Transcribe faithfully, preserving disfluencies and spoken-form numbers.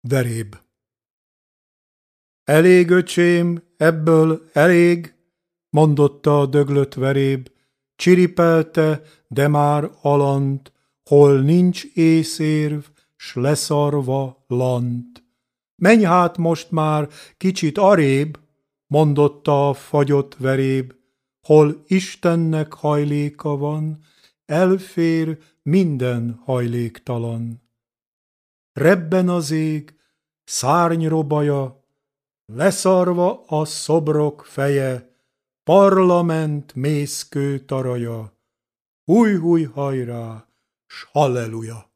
veréb. Elég, öcsém, ebből elég, mondotta a döglött veréb, csiripelte, de már alant, hol nincs észérv, s leszarva lant. Menj hát most már kicsit arrébb, mondotta a fagyott veréb, hol Istennek hajléka van, elfér minden hajléktalan. Rebben az ég, szárnyrobaja, leszarva a szobrok feje, parlament mészkő taraja, húj-húj hajrá, s halleluja!